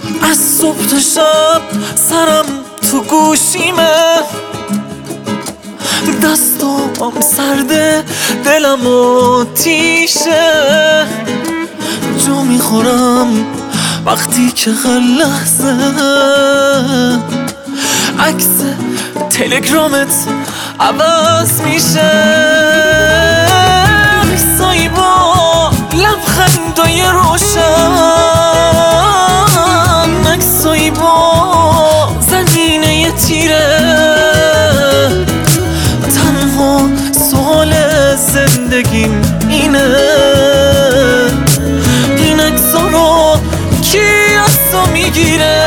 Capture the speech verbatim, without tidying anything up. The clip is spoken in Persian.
از صبح تا شب سرم تو گوشیمه، دستام سرده دلم آتیشه. جا میخورم وقتی که هر لحظه عکس تلگرامت عوض میشه. عکسایی با لبخندای روشن، عکسایی با زمینه تیره. تنها سوال زندگیم اینه، این عکسا رو کی از تو میگیره؟